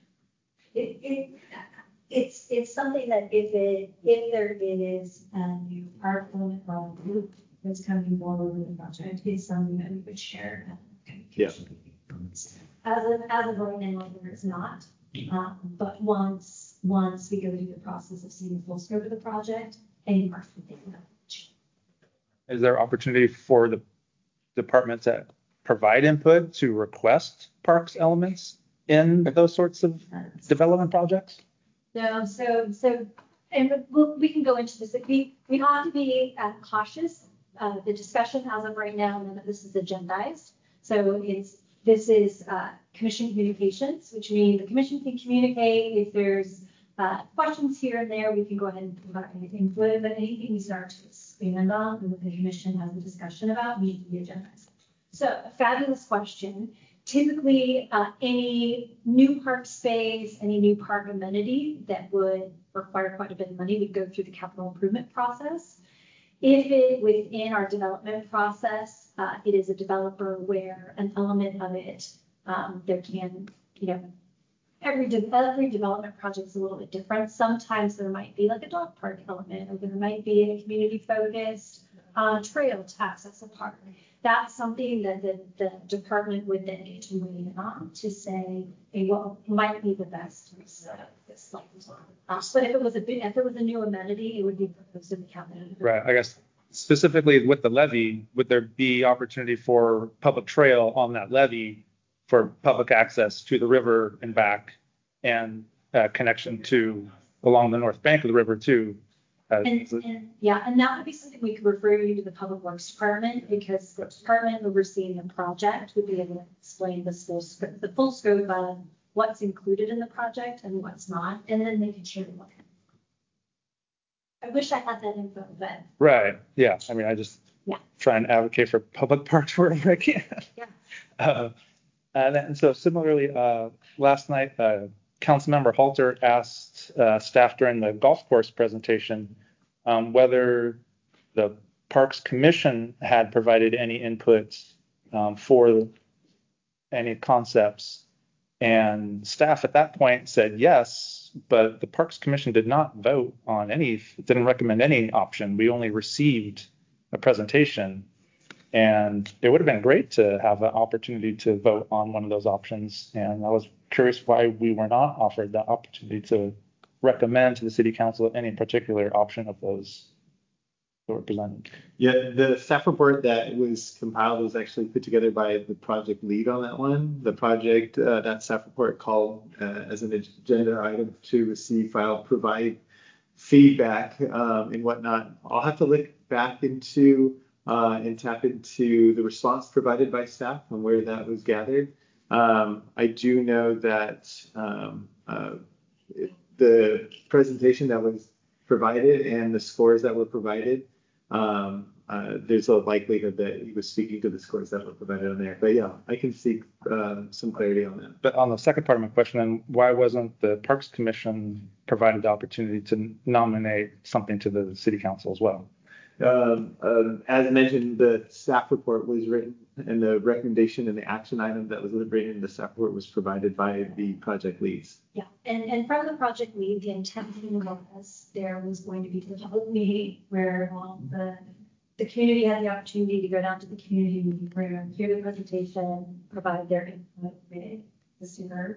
It's something that if there is a new park element or group that's coming forward with the project, it's something that we would share. Yeah. As of right now, there is not. But once we go through the process of seeing the full scope of the project, any parts would think about it. Is there opportunity for the departments that provide input to request parks elements in those sorts of development projects? No, so we can go into this. We have to be cautious. The discussion as of right now, none of this is agendized. So this is commission communications, which means the commission can communicate. If there's questions here and there, we can go ahead and provide input. But anything we start to expand on and the commission has a discussion about needs to be agendized. So a fabulous question. Typically, any new park space, any new park amenity that would require quite a bit of money would go through the capital improvement process. If it within our development process, it is a developer where an element of it, there can, every development project is a little bit different. Sometimes there might be like a dog park element, or there might be a community focused trail to access a park. That's something that the department would then get to weigh in on to say, hey, what might be the best use of this site. But if it was a new amenity, it would be proposed in the cabinet. Right. I guess specifically with the levee, would there be opportunity for public trail on that levee for public access to the river and back, and connection to along the north bank of the river too? And that would be something we could refer you to the Public Works Department, because the department overseeing the project would be able to explain the full scope of what's included in the project and what's not, and then they can share it with him. I wish I had that info, but. Right. Yeah. I mean, I just try and advocate for public parks wherever I can. Yeah. And so similarly, last night, Councilmember Halter asked staff during the golf course presentation whether the Parks Commission had provided any input for any concepts. And staff at that point said yes, but the Parks Commission did not vote on didn't recommend any option. We only received a presentation. And it would have been great to have an opportunity to vote on one of those options. And I was curious why we were not offered the opportunity to recommend to the city council any particular option of those that were presented. Yeah, the staff report that was compiled was actually put together by the project lead on that one. The project, that staff report called as an agenda item to receive, file, provide feedback and whatnot. I'll have to look back into and tap into the response provided by staff and where that was gathered. I do know that the presentation that was provided and the scores that were provided, there's a likelihood that he was speaking to the scores that were provided on there. But yeah, I can seek some clarity on that. But on the second part of my question, then why wasn't the Parks Commission provided the opportunity to nominate something to the city council as well? As mentioned, the staff report was written, and the recommendation and the action item that was written in the staff report was provided by the project leads. Yeah, and from the project lead, the intention was there was going to be a public meeting where the community had the opportunity to go down to the community meeting room, hear the presentation, provide their input with the super.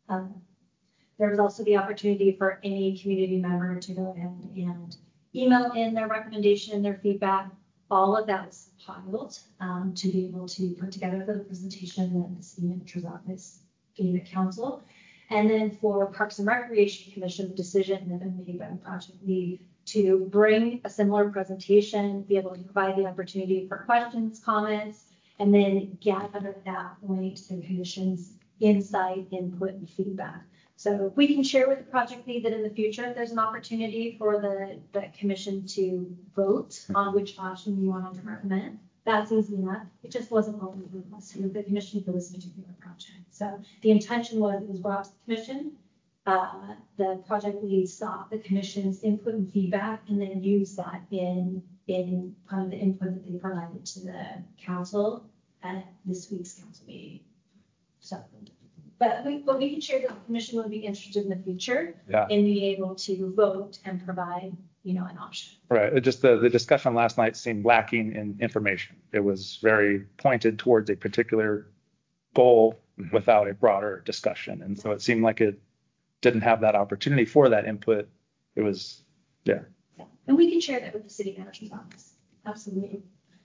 There was also the opportunity for any community member to go ahead and email in their recommendation, their feedback. All of that was compiled to be able to put together for the presentation that the city manager's office gave the council. And then for Parks and Recreation Commission, the decision had been made by the project lead to bring a similar presentation, be able to provide the opportunity for questions, comments, and then gather at that point the commission's insight, input, and feedback. So we can share with the project lead that in the future, there's an opportunity for the commission to vote on which option you wanted to recommend. That's easy enough. It just wasn't what we requested the commission for this particular project. So the intention was it was brought to the commission. The project lead sought the commission's input and feedback, and then used that in kind of the input that they provided to the council at this week's council meeting. So. But we can share that the commission would be interested in the future in being able to vote and provide, an option. Right. It just the discussion last night seemed lacking in information. It was very pointed towards a particular goal without a broader discussion. And so it seemed like it didn't have that opportunity for that input. It was, yeah. And we can share that with the city manager's office. Absolutely.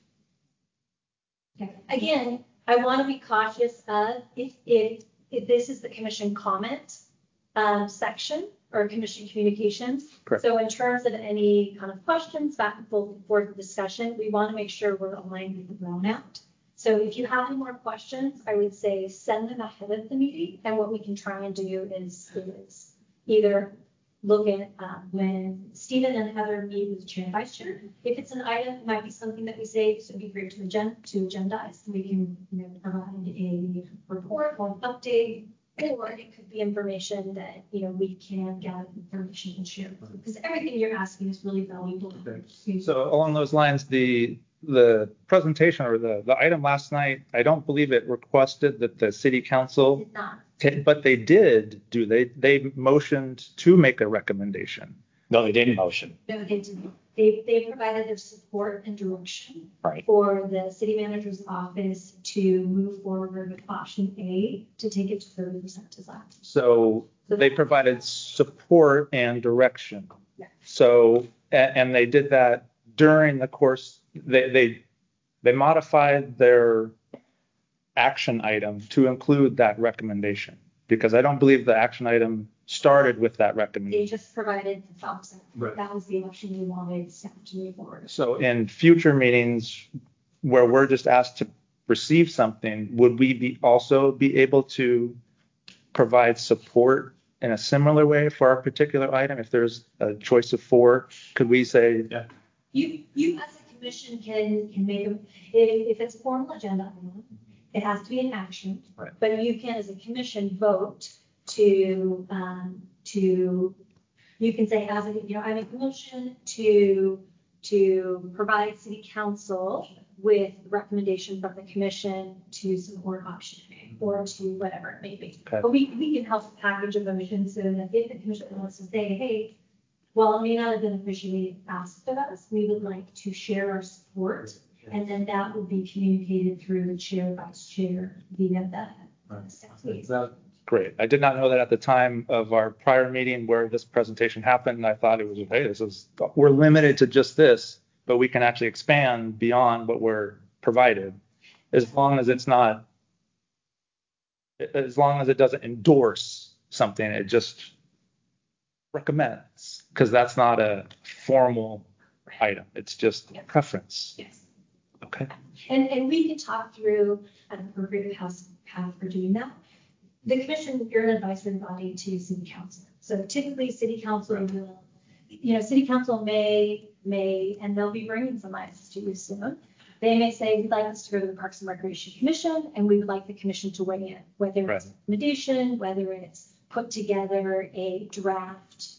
Okay. Again, I want to be cautious of if this is the commission comment section or commission communications. Correct. So in terms of any kind of questions back and forth discussion, we want to make sure we're aligned with the brownout. So if you have any more questions, I would say send them ahead of the meeting. And what we can try and do is either look at when Stephen and Heather meet with the chair and vice chair. If it's an item, it might be something that we say this would be great to agendize. We can provide a report or an update, or it could be information that we can gather information and share. Because everything you're asking is really valuable. So along those lines, the presentation or the item last night, I don't believe it requested that the city council Did not. But they did do they motioned to make a recommendation. No, they didn't motion. No, they didn't. They provided their support and direction Right. for the city manager's office to move forward with option A to take it to 30% design. So they provided support and direction. Yeah. So and they did that during the course. They modified their action item to include that recommendation, because I don't believe the action item started with that They recommendation. just provided the thumbs up. Right. That was the option we wanted staff to move forward. So in future meetings where we're just asked to receive something, would we also be able to provide support in a similar way for our particular item? If there's a choice of 4, could we say, yeah. You as a commission can make them, if it's a formal agenda item, it has to be an action. Right. But you can, as a commission, vote you can say, as I make a motion to provide city council with recommendation from the commission to support option A or to whatever it may be. Okay. But we can help package a motion so that if the commission wants to say, hey, well, it may not have been officially asked of us, we would like to share our support. And then that would be communicated through the chair, vice chair, via the staff liaison. Great. I did not know that at the time of our prior meeting where this presentation happened. I thought it was, hey, we're limited to just this, but we can actually expand beyond what we're provided, as long as it doesn't endorse something, it just recommends, because that's not a formal item. It's just preference. Yes. Okay. And we can talk through an appropriate path for doing that. The commission, you're an advisory body to city council. So typically city council will, city council may, and they'll be bringing some items to you soon. They may say, we'd like this to go to the Parks and Recreation Commission, and we would like the commission to weigh in, whether it's recommendation, whether it's put together a draft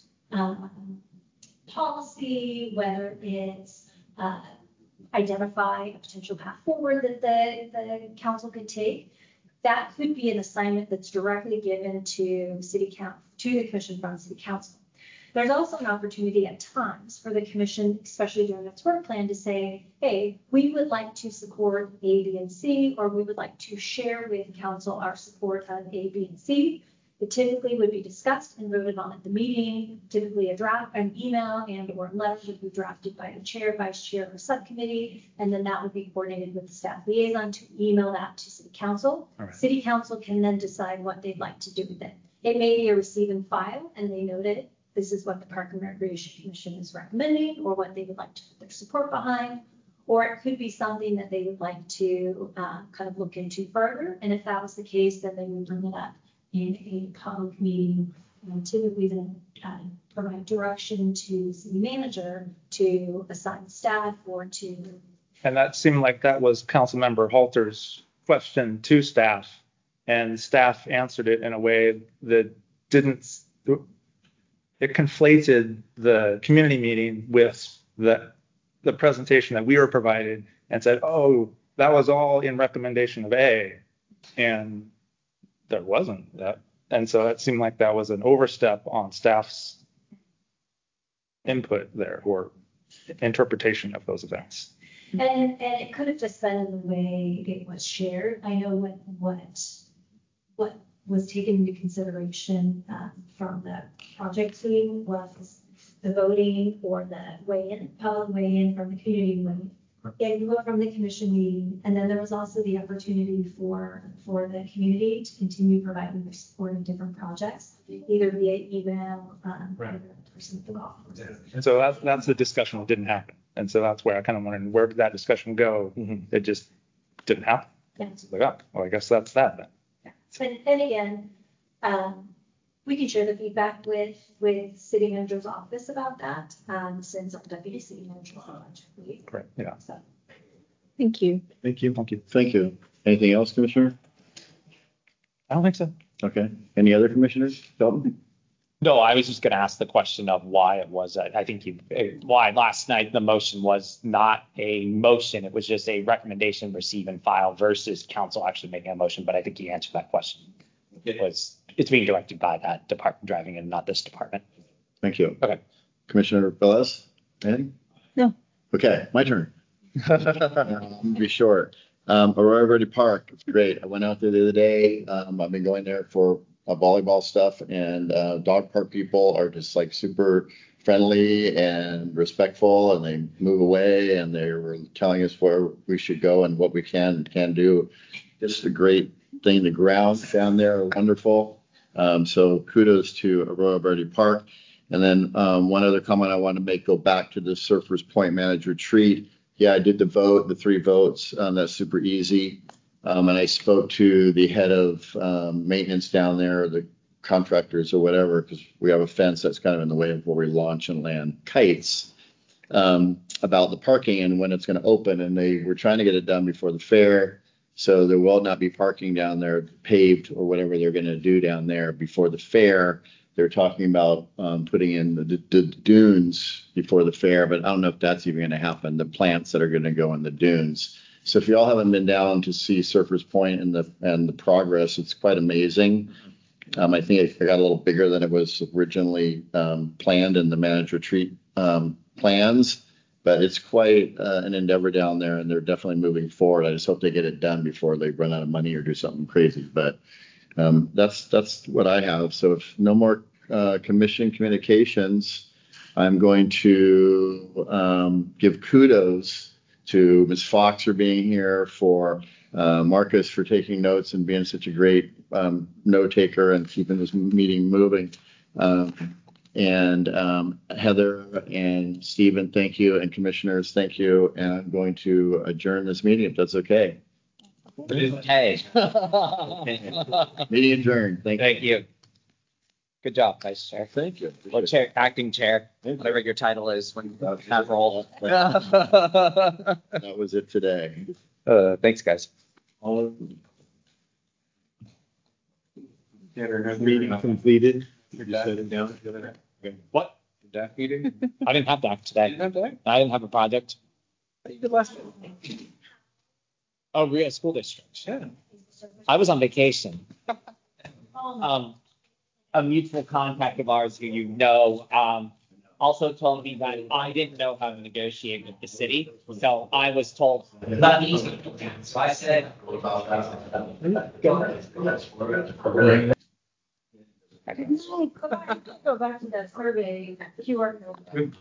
policy, whether it's identify a potential path forward that the council could take. That could be an assignment that's directly given to the commission from city council. There's also an opportunity at times for the commission, especially during its work plan, to say, hey, we would like to support A, B, and C, or we would like to share with council our support of A, B, and C. It typically would be discussed and voted on at the meeting. Typically an email and/or a letter would be drafted by the chair, vice chair, or subcommittee, and then that would be coordinated with the staff liaison to email that to city council. Right. City council can then decide what they'd like to do with it. It may be a receive and file, and they noted this is what the Park and Recreation Commission is recommending, or what they would like to put their support behind, or it could be something that they would like to kind of look into further. And if that was the case, then they would bring it up in a public meeting, typically then provide direction to the city manager to assign staff or to. And that seemed like that was Councilmember Halter's question to staff, and staff answered it in a way that it conflated the community meeting with the presentation that we were provided and said, oh, that was all in recommendation of A, and there wasn't that. And so it seemed like that was an overstep on staff's input there or interpretation of those events. And it could have just been in the way it was shared. I know what was taken into consideration from the project team was the voting or the public weigh-in from the community weigh-in. Yeah, you go from the commission meeting, and then there was also the opportunity for the community to continue providing their support in different projects, either via email or person at the golf course. And so that's the discussion that didn't happen. And so that's where I kind of wondered, where did that discussion go? Mm-hmm. It just didn't happen. Yeah. It's like, oh, well, I guess that's that then. Yeah. And again, We can share the feedback with city manager's office about that, since our deputy city manager is on budget leave. Correct. Yeah. So, Thank you. Thank you. Thank you. Thank you. Anything else, Commissioner? I don't think so. Okay. Any other commissioners? Dalton? No, I was just going to ask the question of why it was. I think why last night the motion was not a motion. It was just a recommendation, receive and file versus council actually making a motion. But I think you answered that question. It's being directed by that department driving and not this department. Thank you. Okay. Commissioner Velez? Anything? No. Okay, my turn. Be short. Aurora Verde Park, it's great. I went out there the other day. I've been going there for volleyball stuff, and dog park people are just like super friendly and respectful, and they move away, and they were telling us where we should go and what we can and can do. Just a great thing. The grounds down there are wonderful. So kudos to Aurora Verde Park. And then one other comment I want to make, go back to the Surfers Point Managed Retreat. Yeah, I did the 3 votes. That's super easy. And I spoke to the head of maintenance down there, the contractors or whatever, because we have a fence that's kind of in the way of where we launch and land kites, about the parking and when it's going to open. And they were trying to get it done before the fair. So there will not be parking down there paved or whatever they're going to do down there before the fair. They're talking about putting in the dunes before the fair, but I don't know if that's even going to happen, the plants that are going to go in the dunes. So if y'all haven't been down to see Surfers Point and the progress, it's quite amazing. I think it got a little bigger than it was originally planned in the managed retreat plans. But it's quite an endeavor down there, and they're definitely moving forward. I just hope they get it done before they run out of money or do something crazy. But that's what I have. So if no more commission communications, I'm going to give kudos to Ms. Fox for being here, for Marcus for taking notes and being such a great note taker and keeping this meeting moving. And Heather and Stephen, thank you. And commissioners, thank you. And I'm going to adjourn this meeting if that's okay. Hey. Meeting adjourned. Thank you. Good job, Vice Chair. Thank you. Or chair, acting chair, whatever your title is when you have role. That was it today. Thanks, guys. Meeting completed. You're just sitting down. What? DAC meeting? I didn't have that today. You didn't have DAC? I didn't have a project. You did last year. Oh, we're at school district. Yeah. I was on vacation. A mutual contact of ours who you know also told me that I didn't know how to negotiate with the city. So I was told, let me. So I said, go ahead. Go back to that survey QR code.